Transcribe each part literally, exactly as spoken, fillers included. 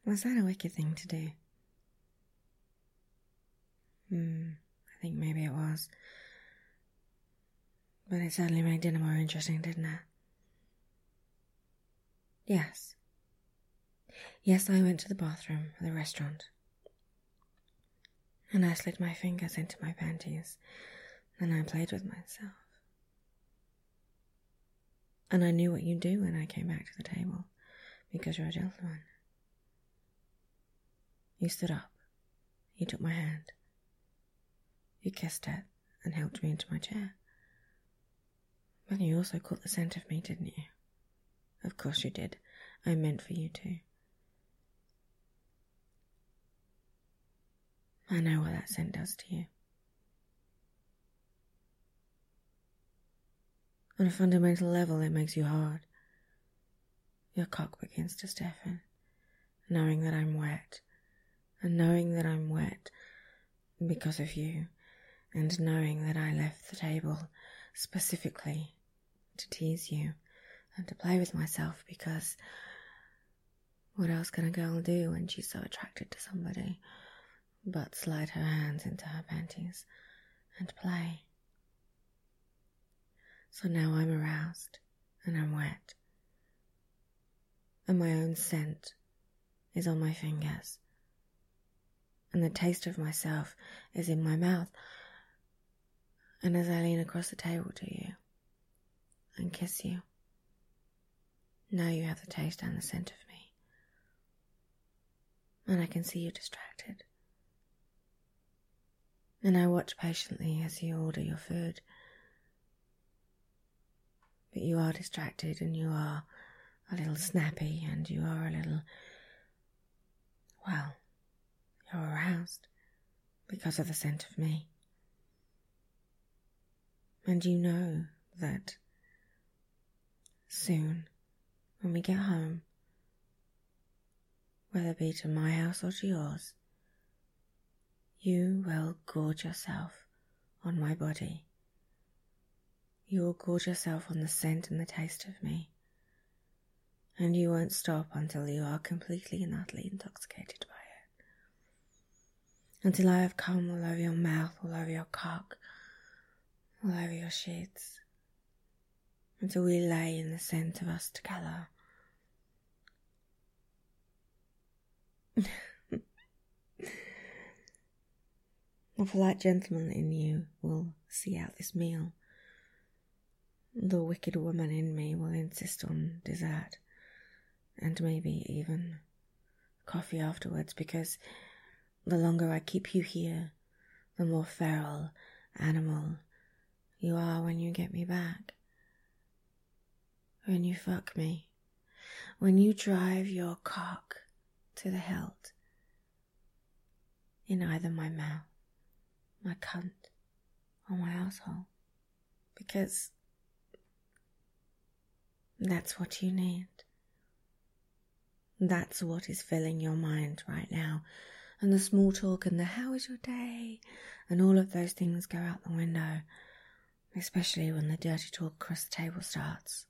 Was that a wicked thing to do? Hmm, I think maybe it was. But it certainly made dinner more interesting, didn't it? Yes. Yes, I went to the bathroom at the restaurant. And I slid my fingers into my panties, and I played with myself. And I knew what you'd do when I came back to the table, because you're a gentleman. You stood up. You took my hand. You kissed it and helped me into my chair. But you also caught the scent of me, didn't you? Of course you did. I meant for you to. I know what that scent does to you. On a fundamental level, it makes you hard. Your cock begins to stiffen, knowing that I'm wet, and knowing that I'm wet because of you, and knowing that I left the table specifically to tease you and to play with myself, because what else can a girl do when she's so attracted to somebody but slide her hands into her panties and play? So now I'm aroused and I'm wet, and my own scent is on my fingers, and the taste of myself is in my mouth. And as I lean across the table to you and kiss you, now you have the taste and the scent of me, and I can see you distracted. And I watch patiently as you order your food. But you are distracted, and you are a little snappy, and you are a little, well, you're aroused because of the scent of me. And you know that soon, when we get home, whether it be to my house or to yours, you will gorge yourself on my body. You will gorge yourself on the scent and the taste of me, and you won't stop until you are completely and utterly intoxicated by it. Until I have come all over your mouth, all over your cock, all over your sheets. Until we lay in the scent of us together. The polite gentleman in you will see out this meal. The wicked woman in me will insist on dessert, and maybe even coffee afterwards, because the longer I keep you here, the more feral animal you are when you get me back. When you fuck me, when you drive your cock to the hilt in either my mouth, my cunt, or my asshole, because that's what you need. That's what is filling your mind right now. And the small talk and the how is your day and all of those things go out the window, especially when the dirty talk across the table starts.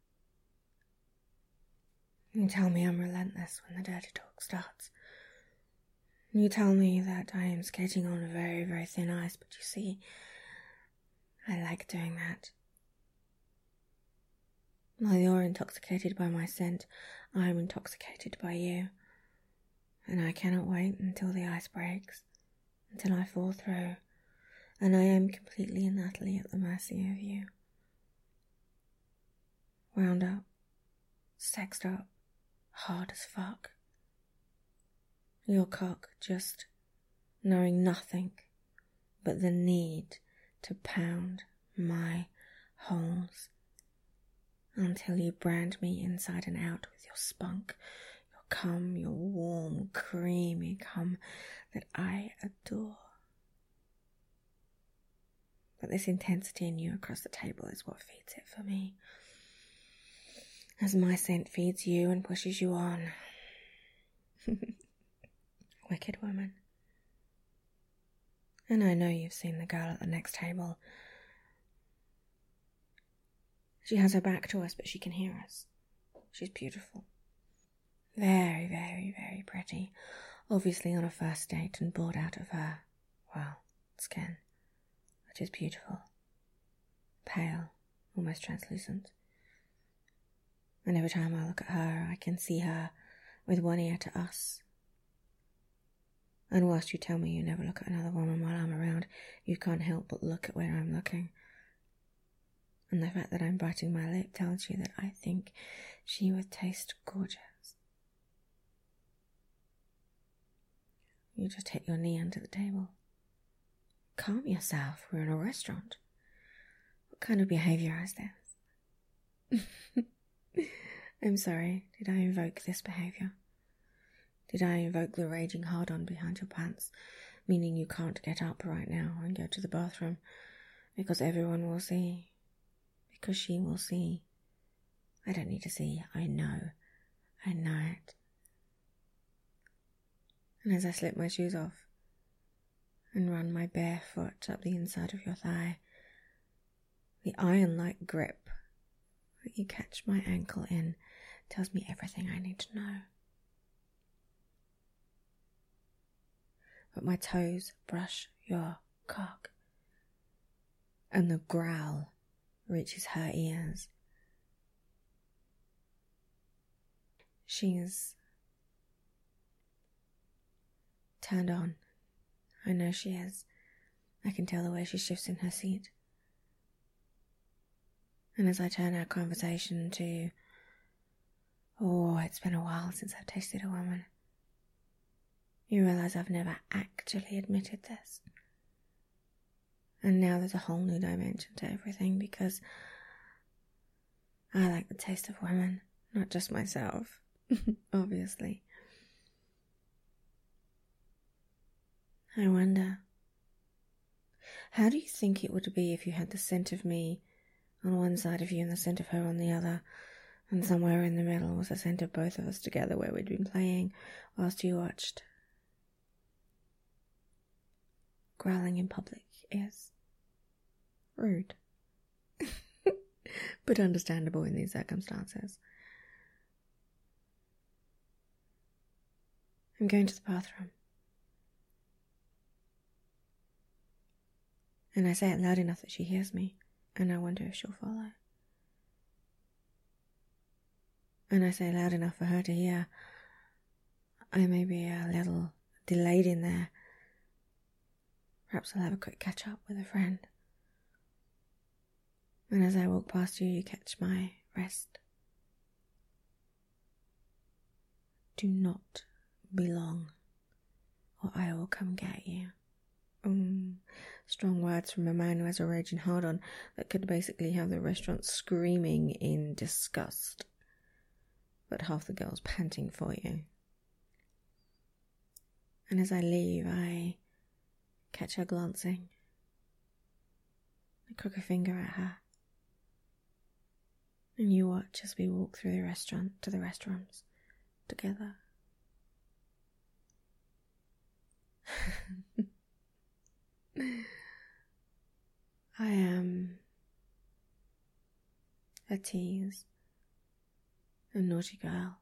You tell me I'm relentless when the dirty talk starts. You tell me that I am skating on a very, very thin ice, but you see, I like doing that. While you're intoxicated by my scent, I'm intoxicated by you. And I cannot wait until the ice breaks, until I fall through, and I am completely and utterly at the mercy of you. Wound up, sexed up, hard as fuck. Your cock just knowing nothing but the need to pound my holes until you brand me inside and out with your spunk, your cum, your warm, creamy cum that I adore. But this intensity in you across the table is what feeds it for me, as my scent feeds you and pushes you on. Wicked woman. And I know you've seen the girl at the next table. She has her back to us, but she can hear us. She's beautiful. Very, very, very pretty. Obviously on a first date and bored out of her, well, skin, which is beautiful. Pale, almost translucent. And every time I look at her, I can see her with one ear to us. And whilst you tell me you never look at another woman while I'm around, you can't help but look at where I'm looking. And the fact that I'm biting my lip tells you that I think she would taste gorgeous. You just hit your knee under the table. Calm yourself, we're in a restaurant. What kind of behaviour is this? I'm sorry, did I invoke this behaviour? Did I invoke the raging hard-on behind your pants, meaning you can't get up right now and go to the bathroom, because everyone will see, because she will see. I don't need to see, I know, I know it. And as I slip my shoes off and run my bare foot up the inside of your thigh, the iron-like grip that you catch my ankle in tells me everything I need to know. But my toes brush your cock, and the growl reaches her ears. She's turned on. I know she is. I can tell the way she shifts in her seat. And as I turn our conversation to, oh, it's been a while since I've tasted a woman, you realise I've never actually admitted this. And now there's a whole new dimension to everything, because I like the taste of women, not just myself, obviously. I wonder, how do you think it would be if you had the scent of me on one side of you and the scent of her on the other, and somewhere in the middle was the scent of both of us together where we'd been playing whilst you watched? Growling in public is rude, but understandable in these circumstances. I'm going to the bathroom. And I say it loud enough that she hears me, and I wonder if she'll follow. And I say loud enough for her to hear. I may be a little delayed in there. Perhaps I'll have a quick catch up with a friend. And as I walk past you, you catch my wrist. Do not be long, or I will come get you. Um, strong words from a man who has a raging hard-on that could basically have the restaurant screaming in disgust, but half the girls panting for you. And as I leave, I catch her glancing. I crook a finger at her, and you watch as we walk through the restaurant to the restrooms together. I am a tease, a naughty girl.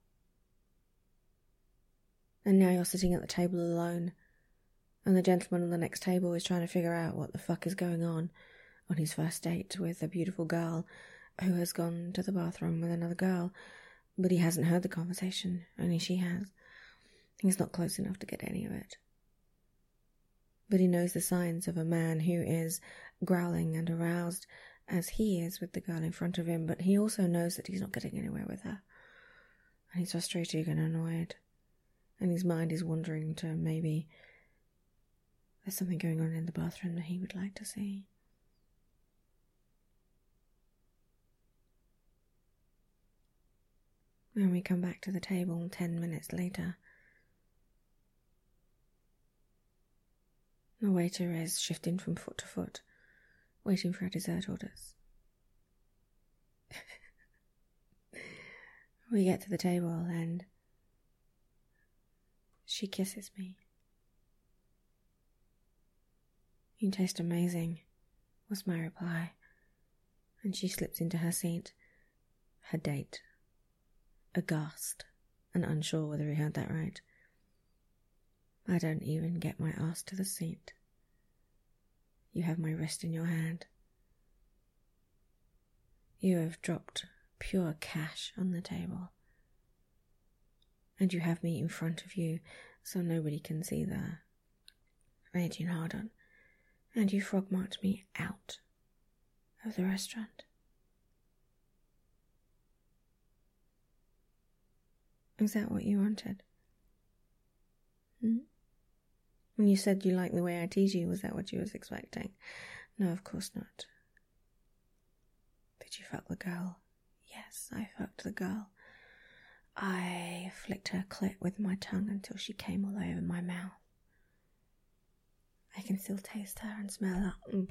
And now you're sitting at the table alone, and the gentleman on the next table is trying to figure out what the fuck is going on on his first date with a beautiful girl who has gone to the bathroom with another girl, but he hasn't heard the conversation, only she has. He's not close enough to get any of it. But he knows the signs of a man who is growling and aroused as he is with the girl in front of him, but he also knows that he's not getting anywhere with her. And he's frustrated and annoyed, and his mind is wandering to maybe there's something going on in the bathroom that he would like to see. When we come back to the table ten minutes later, the waiter is shifting from foot to foot, waiting for our dessert orders. We get to the table and she kisses me. "You taste amazing," was my reply, and she slips into her seat, her date, aghast and unsure whether he heard that right. I don't even get my ass to the seat. You have my wrist in your hand. You have dropped pure cash on the table. And you have me in front of you so nobody can see the raging hard on. And you frog-marked me out of the restaurant. Is that what you wanted? Hmm? When you said you liked the way I tease you, was that what you was expecting? No, of course not. Did you fuck the girl? Yes, I fucked the girl. I flicked her clit with my tongue until she came all over my mouth. I can still taste her and smell her. Mm.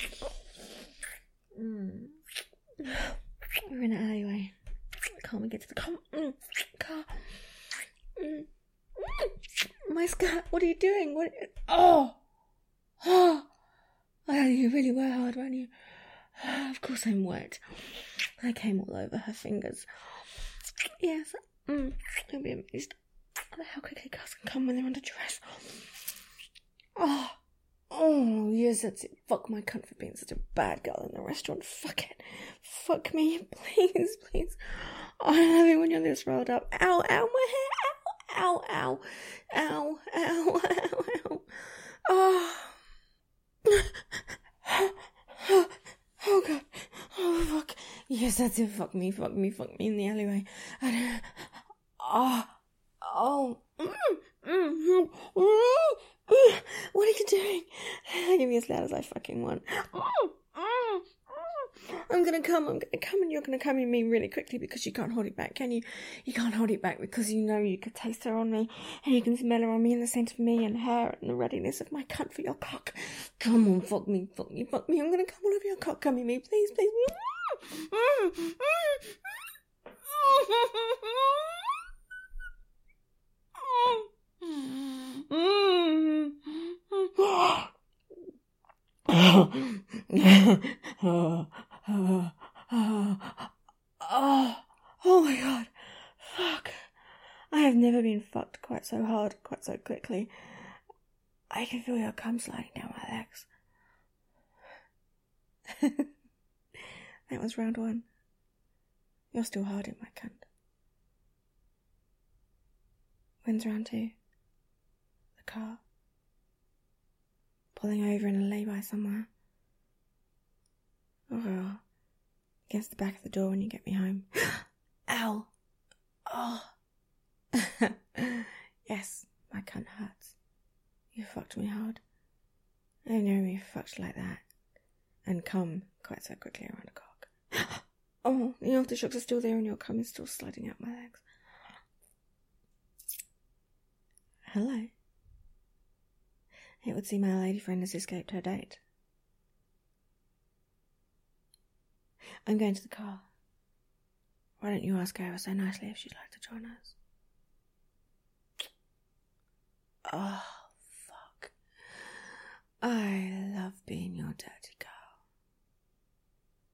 Mm. We're in an alleyway. Can't we get to the car? Mm. Car. Mm. Mm. My skirt. What are you doing? What? Oh, oh! Oh, you really were hard, weren't you? Oh, of course I'm wet. I came all over her fingers. Yes. Mm. You'll be amazed at how quickly girls can come when they're under dress. Oh. Oh, yes, that's it. Fuck my cunt for being such a bad girl in the restaurant. Fuck it. Fuck me. Please, please. Oh, I love it when you're this rolled up. Ow, ow, my hair. Ow, ow, ow. Ow, ow, ow, ow. Oh. Oh, God. Oh, fuck. Yes, that's it. Fuck me, fuck me, fuck me in the alleyway. And, oh. Oh. Mm, mm, mm. What are you doing? Give me as loud as I fucking want. I'm gonna come, I'm gonna come, and you're gonna come in me really quickly because you can't hold it back, can you? You can't hold it back because you know you could taste her on me, and you can smell her on me, and the scent of me and her, and the readiness of my cunt for your cock. Come on, fuck me, fuck me, fuck me. I'm gonna come all over your cock. Come in me, please, please. oh, oh, oh, oh, oh my God, fuck. I have never been fucked quite so hard, quite so quickly. I can feel your cum sliding down my legs. That was round one. You're still hard in my cunt. When's round two? The car. Pulling over in a lay-by somewhere. Or against the back of the door when you get me home. Ow! Oh! Yes, my cunt hurts. You fucked me hard. I've never been fucked like that. And come quite so quickly around a cock. Oh, the aftershocks are still there and your cum is still sliding out my legs. Hello. It would seem our lady friend has escaped her date. I'm going to the car. Why don't you ask her ever so nicely if she'd like to join us? Oh, fuck. I love being your dirty girl.